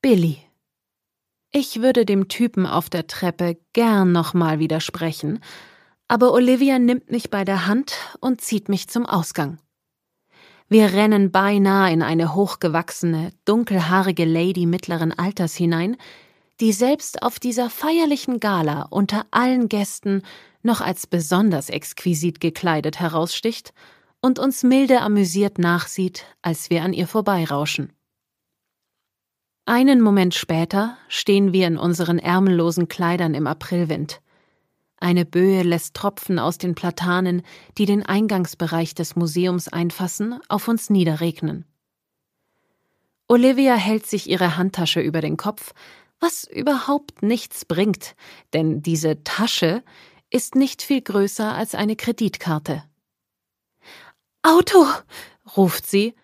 Billy. Ich würde dem Typen auf der Treppe gern nochmal widersprechen, aber Olivia nimmt mich bei der Hand und zieht mich zum Ausgang. Wir rennen beinahe in eine hochgewachsene, dunkelhaarige Lady mittleren Alters hinein, die selbst auf dieser feierlichen Gala unter allen Gästen noch als besonders exquisit gekleidet heraussticht und uns milde amüsiert nachsieht, als wir an ihr vorbeirauschen. Einen Moment später stehen wir in unseren ärmellosen Kleidern im Aprilwind. Eine Böe lässt Tropfen aus den Platanen, die den Eingangsbereich des Museums einfassen, auf uns niederregnen. Olivia hält sich ihre Handtasche über den Kopf, was überhaupt nichts bringt, denn diese Tasche ist nicht viel größer als eine Kreditkarte. »Auto«, ruft sie